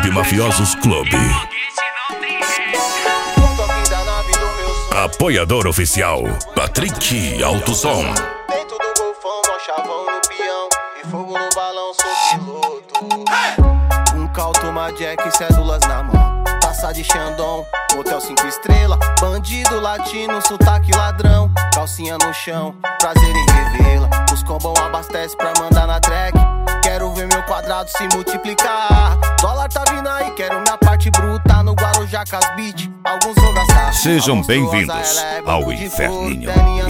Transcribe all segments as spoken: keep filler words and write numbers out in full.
Clube Mafiosos Clube. Apoiador oficial, Patrick Autosom. Dentro do golfão, mó chavão no peão. E fogo no balão, sou piloto. Um calto, uma jack, cédulas na mão. Taça de Xandão, hotel cinco estrelas. Bandido latino, sotaque ladrão. Calcinha no chão, prazer em revê-la. Os combão abastece pra mandar na track. Quero ver meu quadrado se multiplicar. Dólar tá vindo aí, quero minha parte bruta. No Guarujá, cas beat, alguns vou gastar. Sejam bem-vindos ao Inferninho.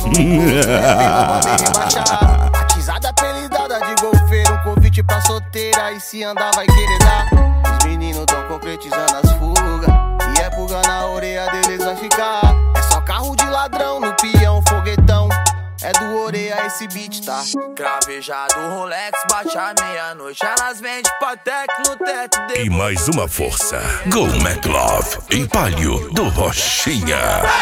Batizada apelidada de golfeiro, um convite pra solteira. E se andar vai querer dar. Os meninos tão concretizando as fugas. E é pulga na orelha deles vai ficar. É só carro de ladrão no peão, foguetão. É do Oreia esse beat, tá? Cravejado, Rolex, bate a meia-noite. Elas vendem Patek no teto dele. E mais uma força, Go McLove e Palio do Rochinha.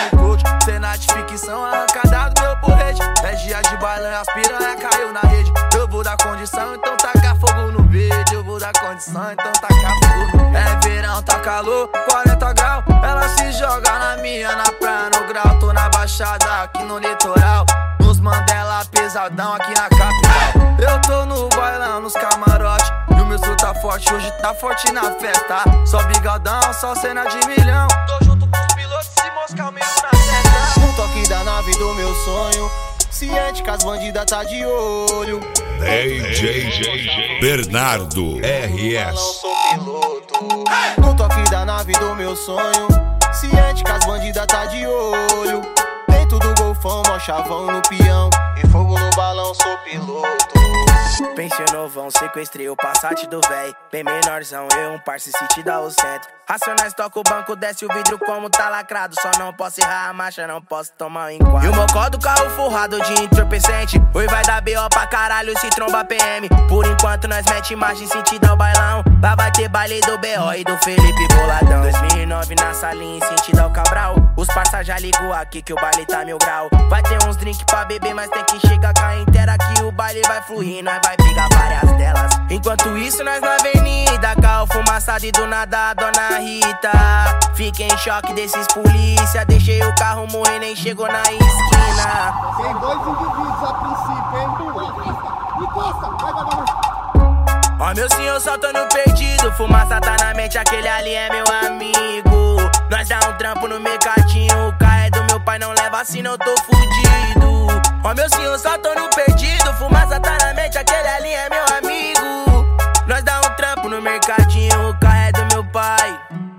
Cena de ficção arrancada do meu porrete. dez dias de bailão, as piranha caiu na rede. Eu vou dar condição, então taca fogo no verde. Eu vou dar condição, então taca fogo no verde. É verão, tá calor, quarenta graus. Ela se joga na minha, na praia, no grau. Tô na baixada, aqui no litoral. Nos Mandela pesadão aqui na capital. Eu tô no bailão, nos camarotes. E o meu sul tá forte, hoje tá forte na festa. Só bigodão, só cena de milhão. Tô junto com os pilotos, se moscar o meio na testa. Um toque da nave do meu sonho. Ciente que as bandidas tá de olho. D J Bernardo R S. Sou piloto. No toque da nave do meu sonho. Ciente que as bandidas tá de olho. Dentro do golfão, mó chavão no peão. E fogo no balão, sou piloto. Pensei novão, sequestrei o Passat do véi. Bem menorzão, eu um parce City da o centro. Racionais toca o banco, desce o vidro como tá lacrado. Só não posso errar a marcha, não posso tomar um enquadro. E o mocó do carro forrado de entorpecente. Oi vai dar B O pra caralho se tromba P M. Por enquanto nós mete margem sentido ao bailão. Lá vai ter baile do B O e do Felipe Boladão. dois mil e nove na salinha em sentido ao Cabral. Os parça já ligou aqui que o baile tá mil grau. Vai ter uns drink pra beber, mas tem que chegar cá inteira que o baile vai fluir, nós vai pegar várias delas. Enquanto isso nós na avenida, carro fumaçado e do nada a dona Rita. Fiquei em choque desses polícia, deixei o carro morrer, nem chegou na esquina. Tem dois indivíduos a princípio, hein? Encosta, vai, vai, vai. Ó meu senhor soltando perdido, fumaça tá na mente, aquele ali é meu amigo. Nós dá um trampo no mercadinho, o carro é do meu pai, não leva assim, não tô fudido. Ó meu senhor soltando perdido, fumaça tá na mente, aquele ali é meu amigo. Nós dá um trampo no mercadinho, o carro é do meu pai.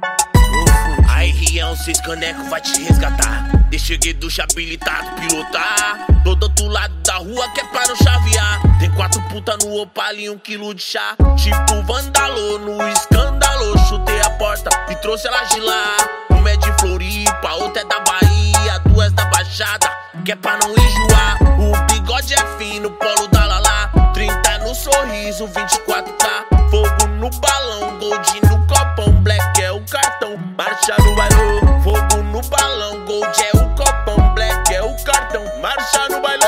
Aí Rião, seis caneco vai te resgatar. Deixa gueducha habilitado, pilotar. Tô do outro lado da rua que é pra não chavear. Tem quatro puta no Opala e um quilo de chá. Tipo vandalô no escândalo. Chutei a porta e trouxe elas de lá. Uma é de Floripa, outra é da Bahia. Duas da Baixada, que é pra não enjoar. O bigode é fino, polo da Lala. Trinta no sorriso, vinte e quatro K. Fogo no balão, gold no copão. Black é o cartão, marcha no bailão. Fogo no balão, gold é o copão. Black é o cartão, marcha no bailão.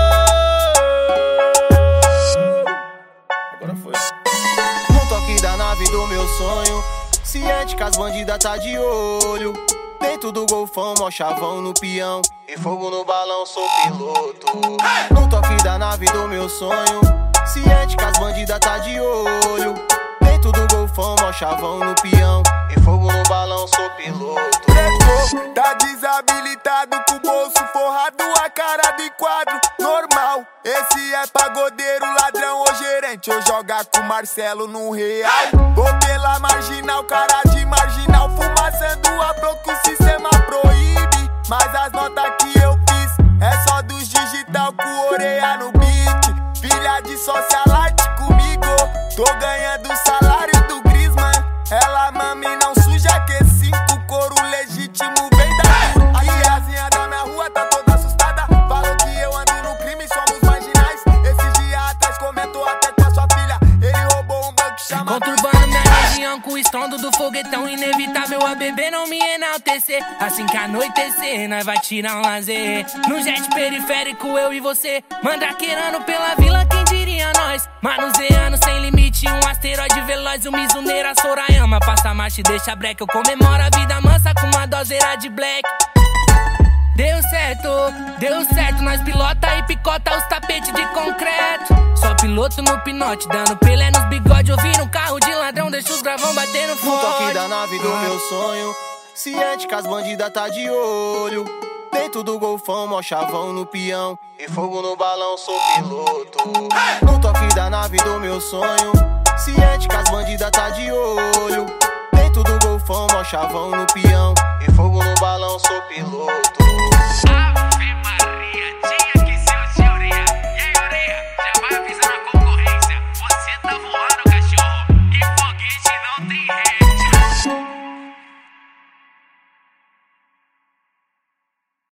Agora foi. No toque da nave do meu sonho. Ciente que as bandidas tá de olho. Dentro do golfão, mó chavão no peão. E fogo no balão, sou piloto. No toque da nave do meu sonho. Ciente que as bandidas tá de olho. Dentro do golfão, mó chavão no peão. E fogo no balão, sou piloto. Preto, tá desabilitado com o bolso forrado, a cara de quadro, normal. Esse é pagodeiro, ladrão ou gerente. Eu jogar com Marcelo no real. Vou pela marginal, cara de marginal. Fumaçando a bloco, o sistema proíbe. Mas as notas que eu fiz é só dos digital com Oreia no beat. Filha de socialite comigo, tô ganhando o salário do Griezmann. Ela mama e não suja que cinco couro legítimo vem da turma. A tiazinha da minha rua tá toda assustada. Falou que eu ando no crime, somos marginais. Esses dias atrás comentou até com a sua filha. Ele roubou um banco chamado. Conturbando minha região com o estrondo do foguetão. Inevitável a beber não me enaltecer. Assim que anoitecer, nós vai tirar um lazer. No jet periférico eu e você, mandraqueirando pela vila, quem diria? tinha nós manuseando sem limite, um asteroide veloz, um Mizuneira Sorayama. Passa marcha e deixa break, eu comemoro a vida mansa com uma doseira de black. Deu certo, deu certo, nós pilota e picota os tapetes de concreto. Só piloto no pinote, dando pelé nos bigode, ouvindo um carro de ladrão, deixa os gravão batendo forte. No toque da nave do meu sonho, ciente que as bandidas tá de olho. Dentro do golfão, mó chavão no peão e fogo no balão, sou piloto. No toque da nave do meu sonho, ciente que as bandidas tá de olho. Dentro do golfão, mó chavão no peão e fogo no balão, sou piloto.